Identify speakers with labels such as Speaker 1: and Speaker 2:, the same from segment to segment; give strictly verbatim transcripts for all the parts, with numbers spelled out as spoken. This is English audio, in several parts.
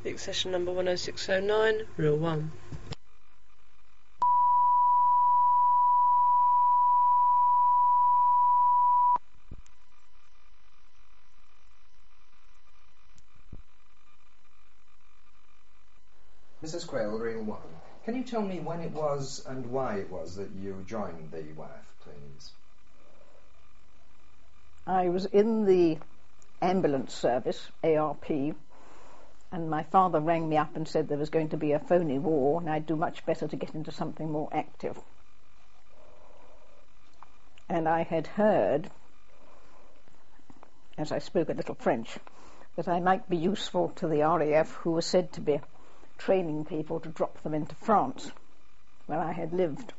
Speaker 1: Speak session number one oh six oh nine, reel one.
Speaker 2: Missus Quayle, reel one. Can you tell me when it was and why it was that you joined the W A F, please?
Speaker 3: I was in the ambulance service, A R P, and my father rang me up and said there was going to be a phony war and I'd do much better to get into something more active. And I had heard, as I spoke a little French, that I might be useful to the R A F, who were said to be training people to drop them into France, where I had lived.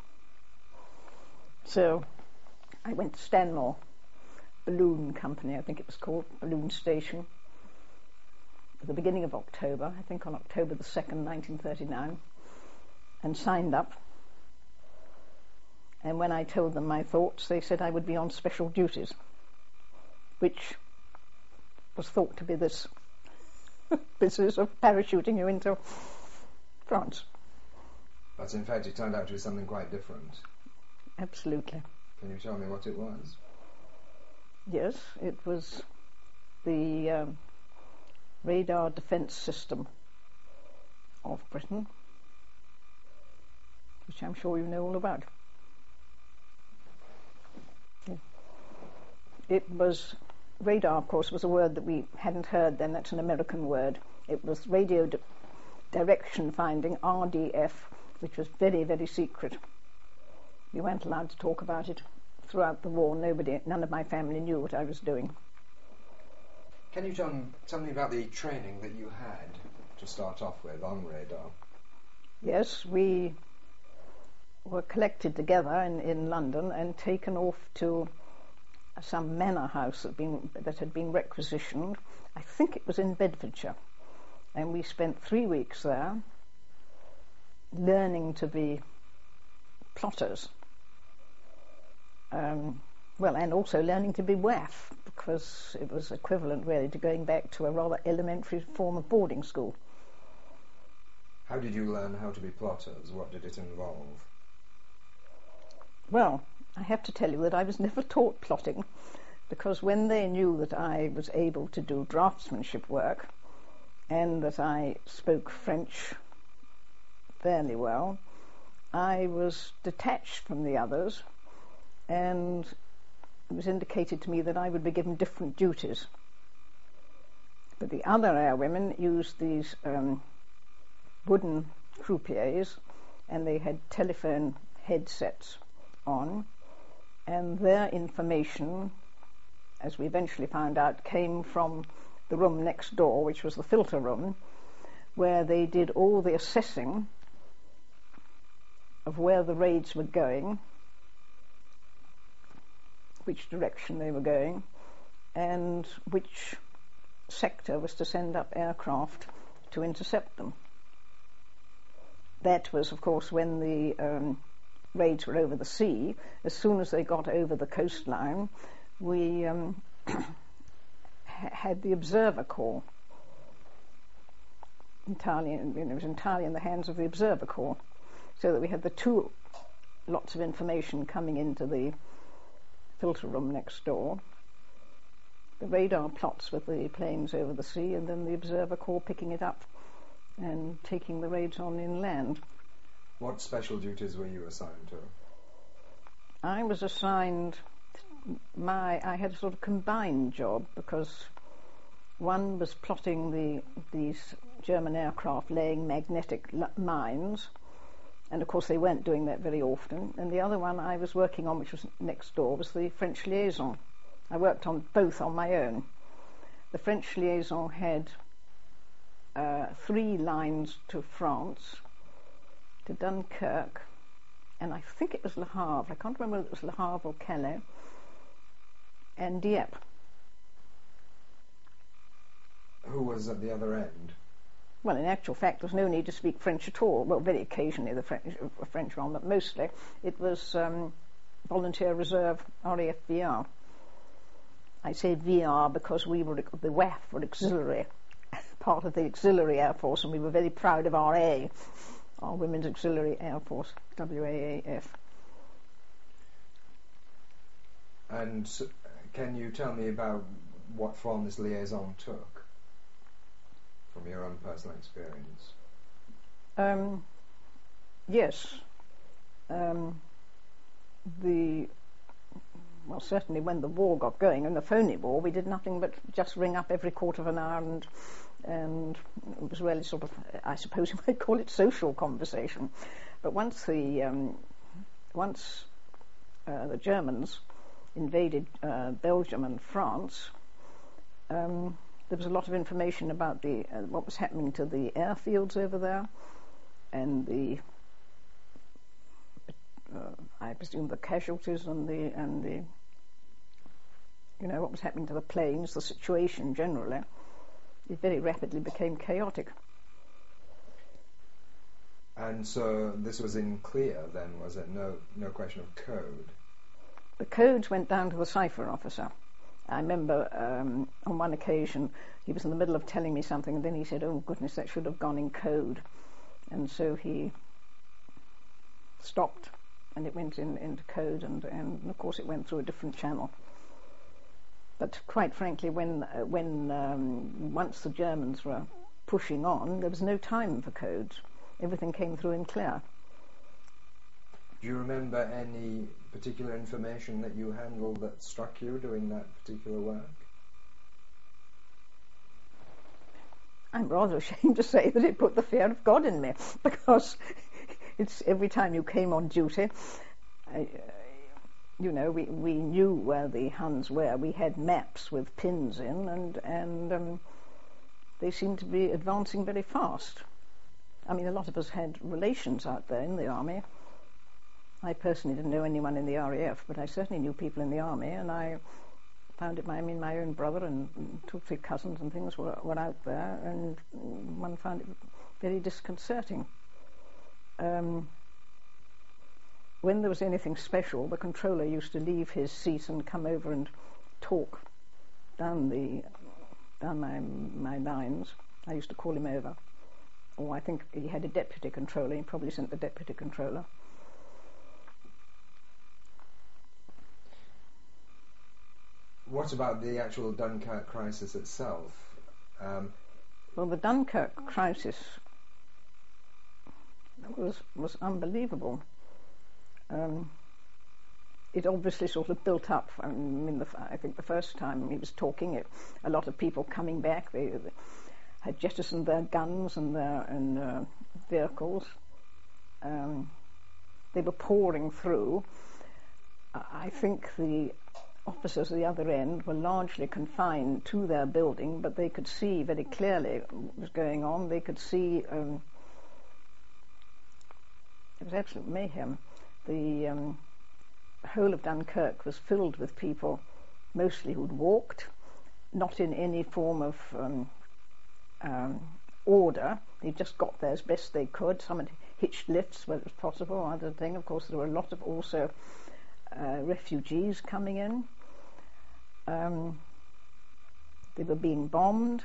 Speaker 3: So I went to Stanmore Balloon Company, I think it was called, Balloon Station, at the beginning of October, I think on October the second, nineteen thirty-nine, and signed up. And when I told them my thoughts, they said I would be on special duties, which was thought to be this business of parachuting you into France.
Speaker 2: But in fact it turned out to be something quite different.
Speaker 3: Absolutely.
Speaker 2: Can you tell me what it was?
Speaker 3: Yes, it was the um, radar defence system of Britain, which I'm sure you know all about. Yeah. It was, radar of course was a word that we hadn't heard then, that's an American word. It was radio di- direction finding, R D F, which was very, very secret. We weren't allowed to talk about it. Throughout the war, nobody, none of my family knew what I was doing.
Speaker 2: Can you tell, tell me about the training that you had to start off with on radar?
Speaker 3: Yes, we were collected together in, in London and taken off to some manor house that, been, that had been requisitioned. I think it was in Bedfordshire. And we spent three weeks there learning to be plotters. Um, well, and also learning to be W A F, because it was equivalent really to going back to a rather elementary form of boarding school.
Speaker 2: How did you learn how to be plotters? What did it involve?
Speaker 3: Well, I have to tell you that I was never taught plotting, because when they knew that I was able to do draftsmanship work and that I spoke French fairly well, I was detached from the others, and it was indicated to me that I would be given different duties. But the other airwomen used these um, wooden croupiers, and they had telephone headsets on, and their information, as we eventually found out, came from the room next door, which was the filter room, where they did all the assessing of where the raids were going, which direction they were going, and which sector was to send up aircraft to intercept them. That was, of course, when the um, raids were over the sea. As soon as they got over the coastline, we um, had the Observer Corps. Entirely, you know, it was entirely in the hands of the Observer Corps, so that we had the two lots of information coming into the filter room next door, the radar plots with the planes over the sea, and then the Observer Corps picking it up and taking the raids on inland.
Speaker 2: What special duties were you assigned to?
Speaker 3: I was assigned, my, I had a sort of combined job, because one was plotting the these German aircraft laying magnetic l- mines, and of course they weren't doing that very often, and the other one I was working on, which was next door, was the French liaison. I worked on both on my own. The French liaison had uh, three lines to France, to Dunkirk, and I think it was Le Havre. I can't remember whether it was Le Havre or Calais, and Dieppe.
Speaker 2: Who was at the other end?
Speaker 3: Well, in actual fact, there was no need to speak French at all. Well, very occasionally the French, uh, French one, but mostly it was um, Volunteer Reserve, R A F V R. I say V R because we were, the W A F were auxiliary part of the Auxiliary Air Force, and we were very proud of our A, our Women's Auxiliary Air Force, W A A F.
Speaker 2: And so, can you tell me about what form this liaison took, from your own personal experience?
Speaker 3: Um, yes. Um, the well, certainly when the war got going, in the phony war, we did nothing but just ring up every quarter of an hour, and and it was really sort of, I suppose you might call it social conversation. But once the um, once uh, the Germans invaded uh, Belgium and France, um, there was a lot of information about the uh, what was happening to the airfields over there, and the uh, I presume the casualties and the and the you know what was happening to the planes, the situation generally. It very rapidly became chaotic.
Speaker 2: And so this was in clear then, was it? No, no question of code.
Speaker 3: The codes went down to the cipher officer. I remember um, on one occasion he was in the middle of telling me something, and then he said, "Oh goodness, that should have gone in code," and so he stopped, and it went in into code, and, and of course it went through a different channel. But quite frankly, when uh, when um, once the Germans were pushing on, there was no time for codes. Everything came through in clear.
Speaker 2: Do you remember any particular information that you handled that struck you doing that particular work?
Speaker 3: I'm rather ashamed to say that it put the fear of God in me, because it's every time you came on duty, I, uh, you know, we, we knew where the Huns were. We had maps with pins in, and, and um, they seemed to be advancing very fast. I mean, a lot of us had relations out there in the army. I personally didn't know anyone in the R A F, but I certainly knew people in the army, and I found it, my, I mean, my own brother and two or three cousins and things were, were out there, and one found it very disconcerting. Um, when there was anything special, the controller used to leave his seat and come over and talk down the down my my lines. I used to call him over. Or I think he had a deputy controller. He probably sent the deputy controller.
Speaker 2: What about the actual Dunkirk crisis itself? Um,
Speaker 3: well, the Dunkirk crisis was was unbelievable. Um, it obviously sort of built up. I mean, the, I think the first time he was talking, it, a lot of people coming back, they, they had jettisoned their guns and their and, uh, vehicles. Um, they were pouring through. I think the officers at the other end were largely confined to their building, but they could see very clearly what was going on. They could see um, it was absolute mayhem. The um, whole of Dunkirk was filled with people, mostly who'd walked, not in any form of um, um, order. They just got there as best they could. Some had hitched lifts where it was possible. Other thing, of course, there were a lot of also uh, refugees coming in. Um, they were being bombed.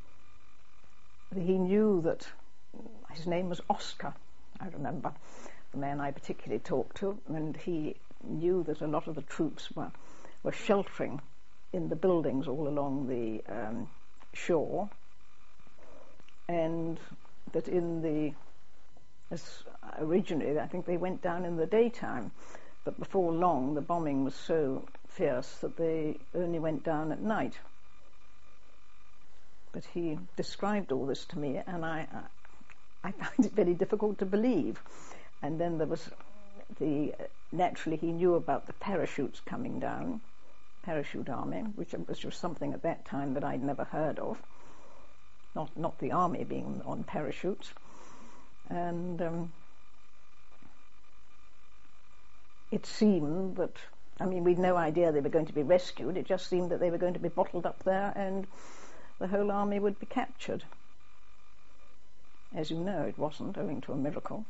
Speaker 3: He knew that his name was Oscar, I remember, the man I particularly talked to, and he knew that a lot of the troops were, were sheltering in the buildings all along the um, shore, and that in the, as originally, I think they went down in the daytime, but before long the bombing was so fierce that they only went down at night. But he described all this to me, and I, I, I found it very difficult to believe. And then there was the, naturally he knew about the parachutes coming down, parachute army, which was just something at that time that I'd never heard of. Not not the army being on parachutes. And um, it seemed that, I mean, we'd no idea they were going to be rescued. It just seemed that they were going to be bottled up there and the whole army would be captured. As you know, it wasn't, owing to a miracle.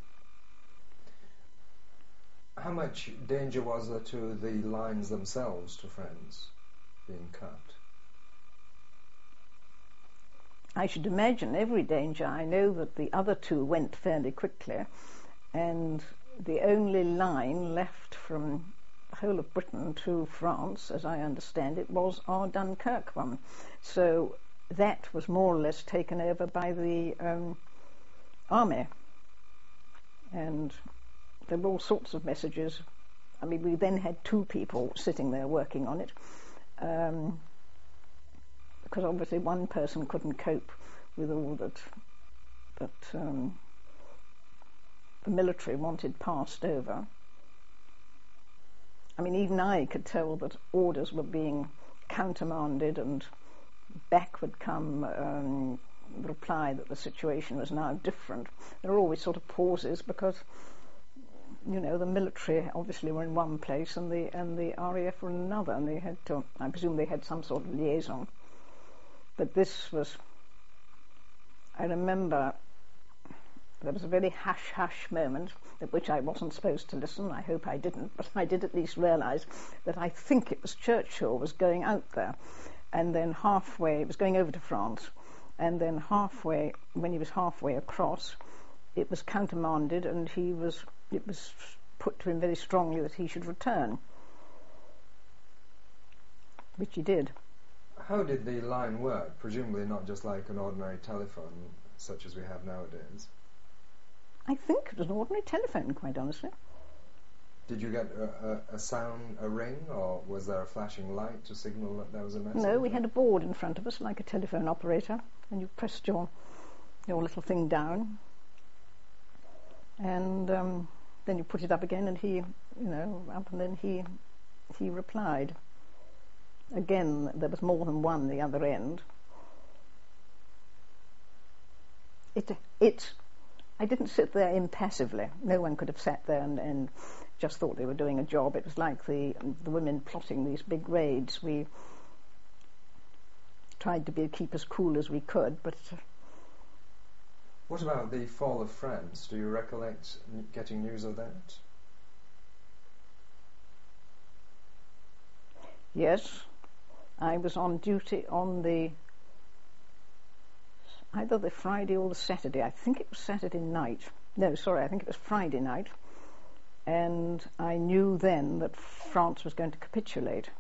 Speaker 2: How much danger was there to the lines themselves, to friends, being cut?
Speaker 3: I should imagine every danger. I know that the other two went fairly quickly, and the only line left from the whole of Britain to France, as I understand it, was our Dunkirk one. So that was more or less taken over by the um, army. And there were all sorts of messages. I mean, we then had two people sitting there working on it, um, because obviously one person couldn't cope with all that that um, the military wanted passed over. I mean, even I could tell that orders were being countermanded, and back would come um, the reply that the situation was now different. There were always sort of pauses because, you know, the military obviously were in one place and the and the R A F were in another, and they had to, I presume they had some sort of liaison. But this was, I remember there was a very hush-hush moment at which I wasn't supposed to listen. I hope I didn't, but I did at least realise that I think it was Churchill was going out there, and then halfway, it was going over to France, and then halfway, when he was halfway across, it was countermanded, and he was, it was put to him very strongly that he should return, which he did.
Speaker 2: How did the line work? Presumably not just like an ordinary telephone, such as we have nowadays.
Speaker 3: I think it was an ordinary telephone, quite honestly.
Speaker 2: Did you get a, a, a sound, a ring, or was there a flashing light to signal that there was a message?
Speaker 3: No, we had a board in front of us, like a telephone operator, and you pressed your your little thing down, and um, then you put it up again, and he, you know, up, and then he he replied. Again, there was more than one the other end. It it. I didn't sit there impassively. No one could have sat there and, and just thought they were doing a job. It was like the the women plotting these big raids. We tried to be keep as cool as we could, but. Uh,
Speaker 2: what about the fall of France? Do you recollect getting news of that?
Speaker 3: Yes, I was on duty on the either the Friday or the Saturday. I think it was Saturday night. No, sorry, I think it was Friday night. And I knew then that France was going to capitulate.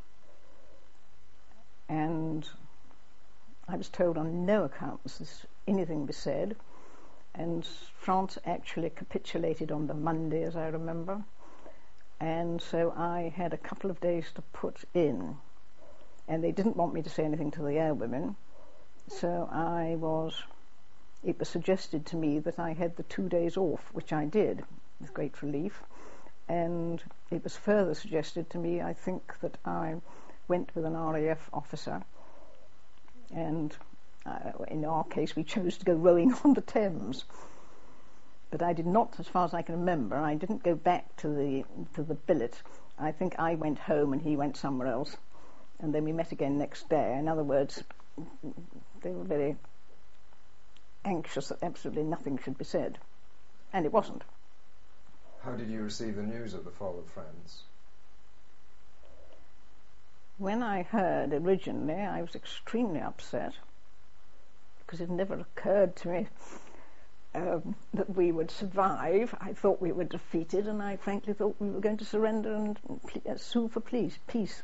Speaker 3: And I was told on no account must anything be said. And France actually capitulated on the Monday, as I remember. And so I had a couple of days to put in. And they didn't want me to say anything to the airwomen. So I was, it was suggested to me that I had the two days off, which I did with great relief. And it was further suggested to me, I think, that I went with an R A F officer, and uh, in our case we chose to go rowing on the Thames. But I did not, as far as I can remember, I didn't go back to the to the billet. I think I went home and he went somewhere else, and then we met again next day. In other words, they were very anxious that absolutely nothing should be said, and it wasn't.
Speaker 2: How did you receive the news of the fall of France?
Speaker 3: When I heard originally, I was extremely upset, because it never occurred to me um, that we would survive. I thought we were defeated, and I frankly thought we were going to surrender and ple- uh, sue for peace. peace.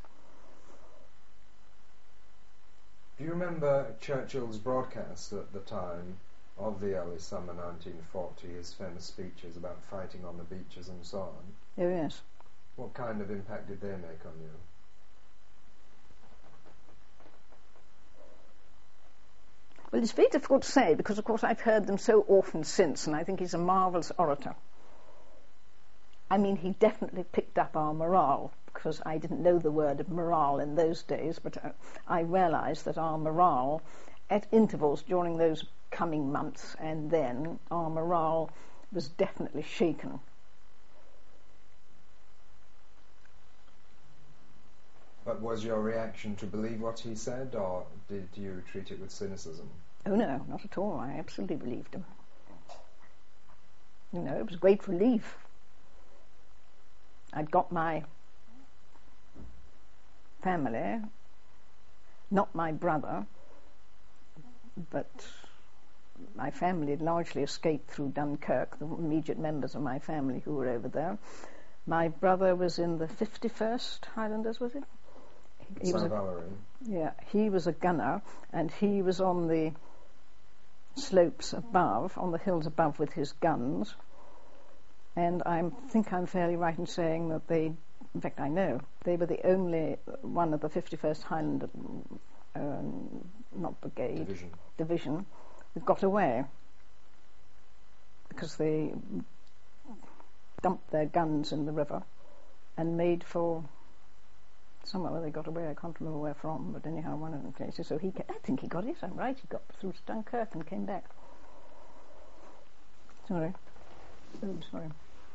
Speaker 2: Do you remember Churchill's broadcast at the time of the early summer nineteen forty, his famous speeches about fighting on the beaches and so on?
Speaker 3: Oh, yes.
Speaker 2: What kind of impact did they make on you?
Speaker 3: Well, it's very difficult to say, because, of course, I've heard them so often since, and I think he's a marvellous orator. I mean, he definitely picked up our morale, because I didn't know the word morale in those days, but uh, I realised that our morale, at intervals during those coming months and then, our morale was definitely shaken.
Speaker 2: But was your reaction to believe what he said, or did you treat it with cynicism?
Speaker 3: Oh no, not at all. I absolutely believed him. You know, it was great relief. I'd got my family, not my brother, but my family had largely escaped through Dunkirk, the immediate members of my family who were over there. My brother was in the fifty-first Highlanders, was it? He was a, yeah, he was a gunner, and he was on the slopes above, on the hills above with his guns. And I think I'm fairly right in saying that they, in fact I know, they were the only one of the fifty-first Highland, um, not brigade,
Speaker 2: division.
Speaker 3: division that got away, because they dumped their guns in the river and made for somewhere where they got away. I can't remember where from, but anyhow, one of the places. So he, I think he got it. I'm right. He got through to Dunkirk and came back. Sorry. Oh, sorry.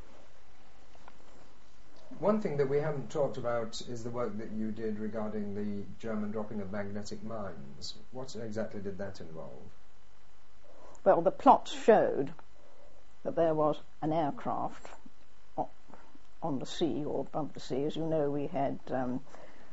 Speaker 2: One thing that we haven't talked about is the work that you did regarding the German dropping of magnetic mines. What exactly did that involve?
Speaker 3: Well, the plots showed that there was an aircraft on the sea or above the sea. As you know, we had um,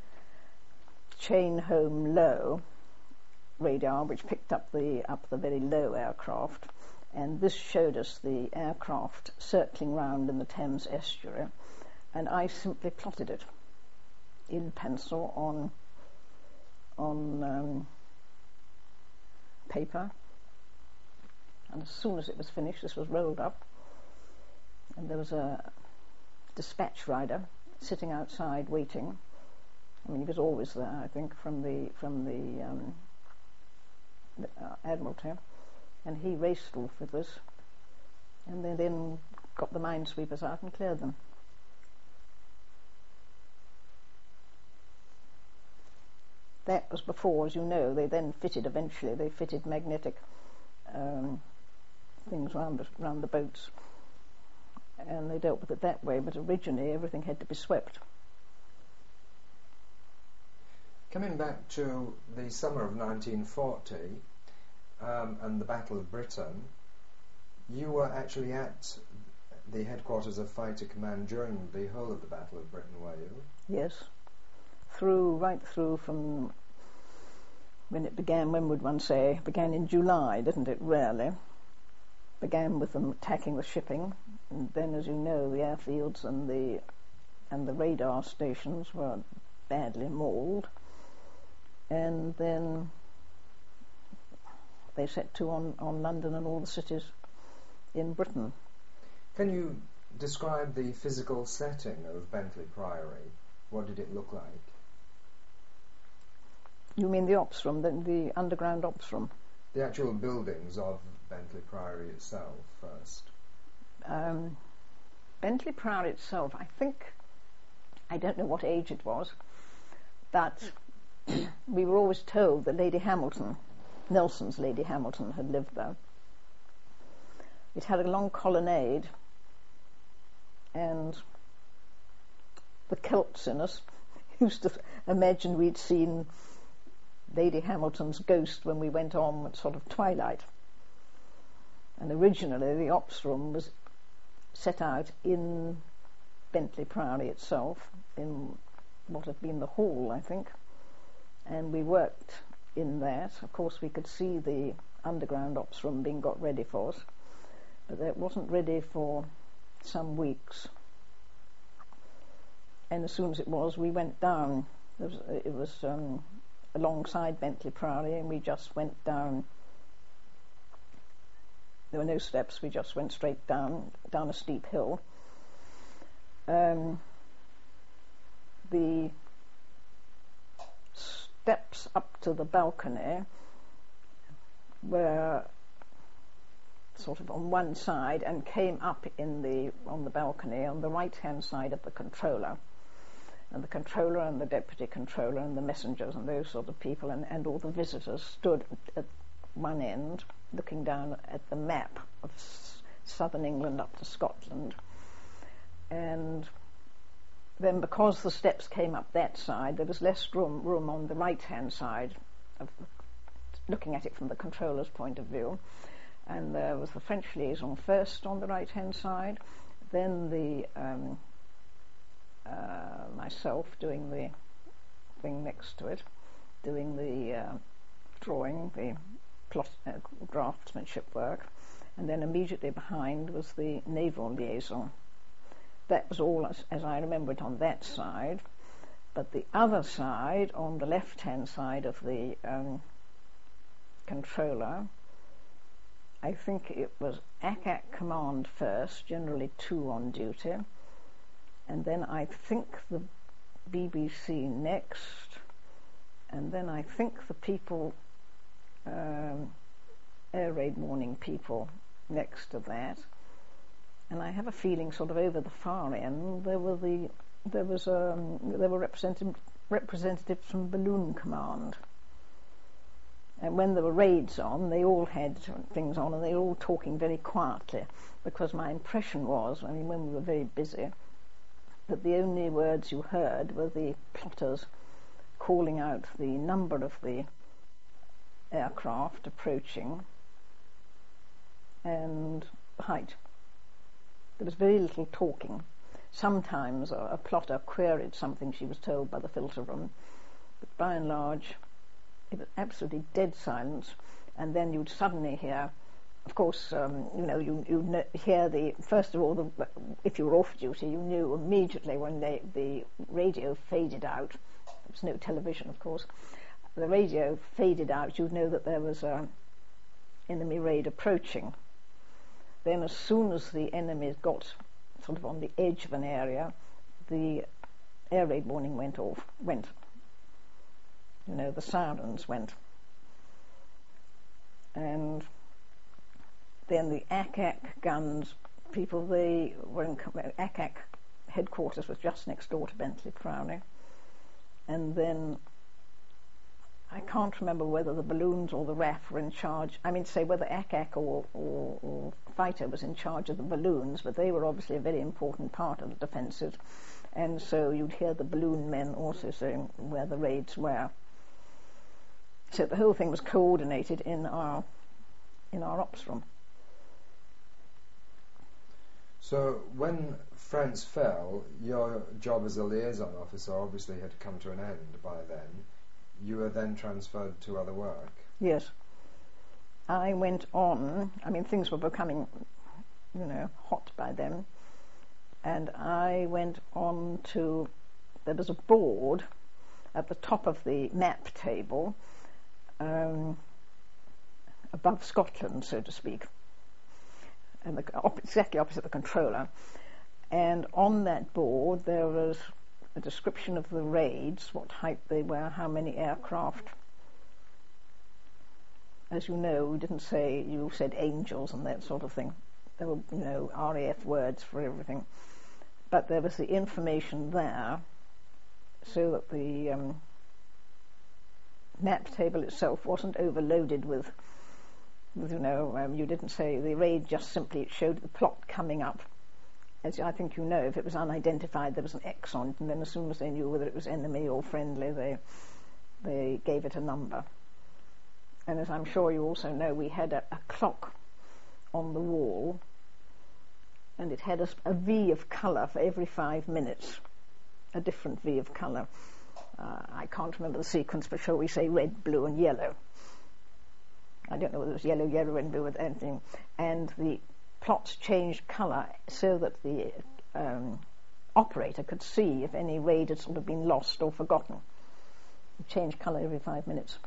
Speaker 3: chain home low radar, which picked up the up the very low aircraft, and this showed us the aircraft circling round in the Thames estuary, and I simply plotted it in pencil on on um, paper, and as soon as it was finished, this was rolled up, and there was a dispatch rider sitting outside waiting. I mean, he was always there, I think, from the from the, um, the uh, Admiralty, and he raced off with us, and they then got the minesweepers out and cleared them. That was before, as you know, they then fitted, eventually, they fitted magnetic um, things round the, round the boats, and they dealt with it that way, but originally everything had to be swept.
Speaker 2: Coming back to the summer of nineteen forty um, and the Battle of Britain, you were actually at the headquarters of Fighter Command during the whole of the Battle of Britain, were you?
Speaker 3: Yes. Through, right through from when it began, when would one say? It began in July, didn't it, really? Began with them attacking the shipping, and then, as you know, the airfields and the and the radar stations were badly mauled, and then they set to on, on London and all the cities in Britain.
Speaker 2: Can you describe the physical setting of Bentley Priory? What did it look like?
Speaker 3: You mean the ops room, the, the underground ops room?
Speaker 2: The actual buildings of Bentley Priory itself first.
Speaker 3: Um, Bentley Priory itself, I think, I don't know what age it was, but we were always told that Lady Hamilton, Nelson's Lady Hamilton, had lived there. It had a long colonnade, and the Celts in us used to imagine we'd seen Lady Hamilton's ghost when we went on at sort of twilight. And originally the ops room was set out in Bentley Priory itself, in what had been the hall, I think, and we worked in that. Of course, we could see the underground ops room being got ready for us, but it wasn't ready for some weeks. And as soon as it was, we went down. There was, it was um, alongside Bentley Priory, and we just went down. There were no steps, we just went straight down, down a steep hill. Um, the steps up to the balcony were sort of on one side and came up in the on the balcony on the right hand side of the controller, and the controller and the deputy controller and the messengers and those sort of people and, and all the visitors stood at one end looking down at the map of s- southern England up to Scotland. And then, because the steps came up that side, there was less room room on the right hand side of the, looking at it from the controller's point of view. And there was the French liaison first on the right-hand side, then the um, uh, myself doing the thing next to it, doing the uh, drawing, the plot, uh, draftsmanship work, and then immediately behind was the naval liaison. That was all as, as I remember it on that side. But the other side, on the left-hand side of the um, controller, I think it was A C A C Command first, generally two on duty, and then I think the B B C next, and then I think the people, um, air raid morning people next to that, and I have a feeling sort of over the far end there were the there was um, there were representative, representatives from Balloon Command. And when there were raids on, they all had things on, and they were all talking very quietly, because my impression was, I mean, when we were very busy, that the only words you heard were the plotters calling out the number of the aircraft approaching and the height. There was very little talking. Sometimes a, a plotter queried something she was told by the filter room, but by and large it was absolutely dead silence, and then you'd suddenly hear, of course, um, you know, you you hear the, first of all, the, if you were off duty, you knew immediately when they, the radio faded out. There was no television, of course. The radio faded out, you'd know that there was an enemy raid approaching. Then as soon as the enemy got sort of on the edge of an area, the air raid warning went off, went. You know, the sirens went. And then the A C A C guns, people, they were in, A C A C headquarters was just next door to Bentley Priory. And then I can't remember whether the balloons or the R A F were in charge. I mean to say whether A C A C or, or, or fighter was in charge of the balloons, but they were obviously a very important part of the defences. And so you'd hear the balloon men also saying where the raids were. So the whole thing was coordinated in our in our ops room.
Speaker 2: So when France fell, your job as a liaison officer obviously had come to an end by then. You were then transferred to other work.
Speaker 3: Yes. I went on, I mean things were becoming, you know, hot by then, and I went on to, there was a board at the top of the map table, Um, above Scotland, so to speak, and the, op- exactly opposite the controller. And on that board there was a description of the raids, what height they were, how many aircraft. As you know, we didn't say, you said angels and that sort of thing. There were, you know, R A F words for everything. But there was the information there, so that the um, map table itself wasn't overloaded with, with you know, um, you didn't say the raid, just simply it showed the plot coming up. As I think you know, if it was unidentified, there was an X on it, and then as soon as they knew whether it was enemy or friendly, they they gave it a number. And as I'm sure you also know, we had a, a clock on the wall, and it had a, a V of colour for every five minutes, a different V of colour. Uh, I can't remember the sequence, but shall we say red, blue and yellow. I don't know whether it was yellow, yellow and blue with anything. And the plots changed colour so that the um, operator could see if any raid had sort of been lost or forgotten. It changed colour every five minutes.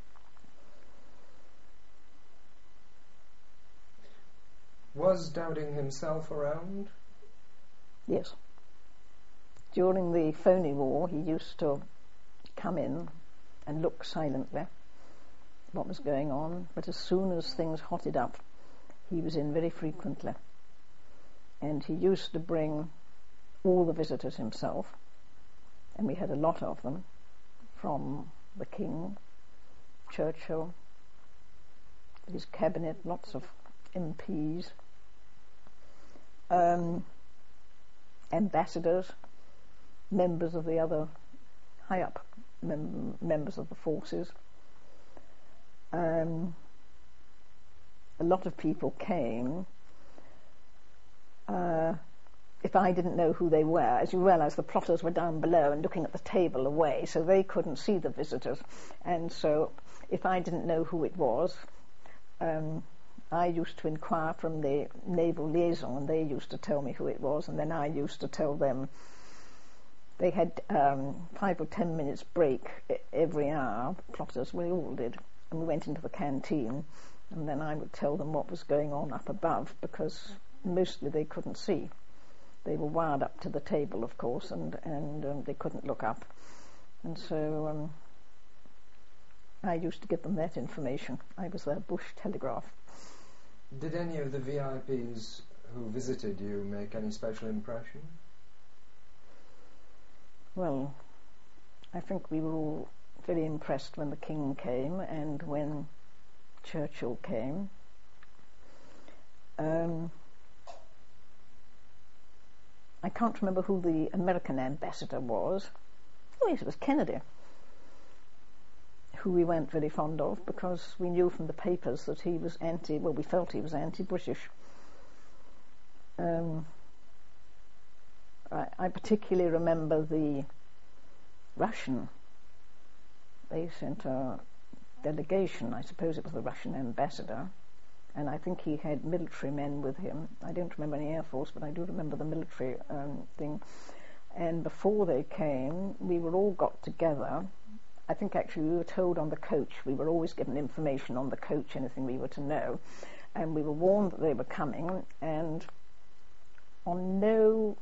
Speaker 2: Was Dowding himself around?
Speaker 3: Yes. During the phony war, he used to come in and look silently what was going on, but as soon as things hotted up, he was in very frequently. And he used to bring all the visitors himself, and we had a lot of them, from the King, Churchill, his cabinet, lots of M Ps, um, ambassadors, members of the other high-up mem- members of the forces. Um, a lot of people came. Uh, if I didn't know who they were, as you realise, the plotters were down below and looking at the table away, so they couldn't see the visitors. And so if I didn't know who it was, um, I used to inquire from the naval liaison, and they used to tell me who it was, and then I used to tell them. They had um, five or ten minutes break every hour, plotters, we all did, and we went into the canteen, and then I would tell them what was going on up above, because mostly they couldn't see. They were wired up to the table, of course, and, and um, they couldn't look up. And so um, I used to give them that information. I was their bush telegraph.
Speaker 2: Did any of the V I Ps who visited you make any special impression?
Speaker 3: Well, I think we were all very impressed when the King came and when Churchill came. Um, I can't remember who the American ambassador was. Oh yes, it was Kennedy, who we weren't very fond of because we knew from the papers that he was anti, well we felt he was anti-British. Um, I, I particularly remember the Russian. They sent a delegation, I suppose it was the Russian ambassador, and I think he had military men with him. I don't remember any Air Force, but I do remember the military um, thing. And before they came, we were all got together. I think actually we were told on the coach, we were always given information on the coach, anything we were to know, and we were warned that they were coming, and on no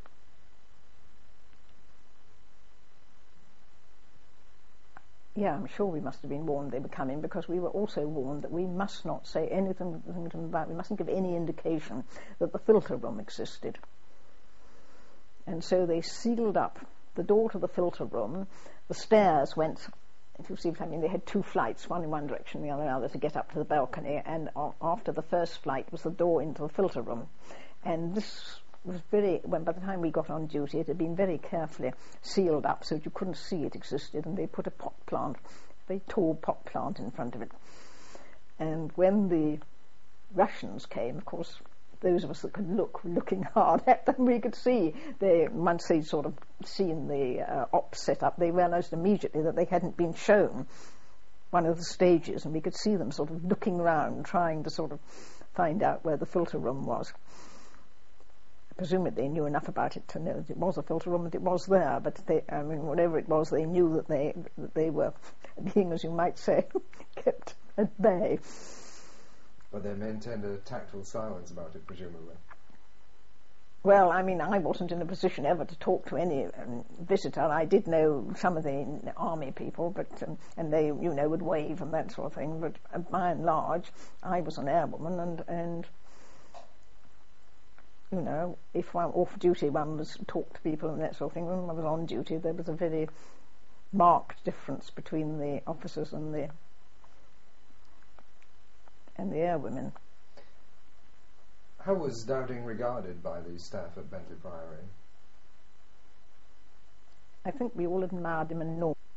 Speaker 3: yeah, I'm sure we must have been warned they were coming, because we were also warned that we must not say anything about, we mustn't give any indication that the filter room existed. And so they sealed up the door to the filter room. The stairs went, if you see what I mean, they had two flights, one in one direction, the other in the other, to get up to the balcony, and after the first flight was the door into the filter room. And this was very, when by the time we got on duty, it had been very carefully sealed up so that you couldn't see it existed, and they put a pot plant, a very tall pot plant in front of it. And when the Russians came, of course, those of us that could look, looking hard at them, we could see, they, once they'd sort of seen the uh, ops set up, they realised immediately that they hadn't been shown one of the stages, and we could see them sort of looking around, trying to sort of find out where the filter room was. Presumably they knew enough about it to know that it was a filter room and it was there, but they, I mean, whatever it was, they knew that they that they were being, as you might say, kept at bay.
Speaker 2: But they maintained a tactful silence about it, presumably.
Speaker 3: Well, I mean, I wasn't in a position ever to talk to any um, visitor. I did know some of the army people, but um, and they, you know, would wave and that sort of thing. But uh, by and large, I was an airwoman, and and. You know, if one off duty, one was talk to people and that sort of thing. When I was on duty, there was a very marked difference between the officers and the and the airwomen.
Speaker 2: How was Dowding regarded by the staff at Bentley Priory?
Speaker 3: I think we all admired him enormously.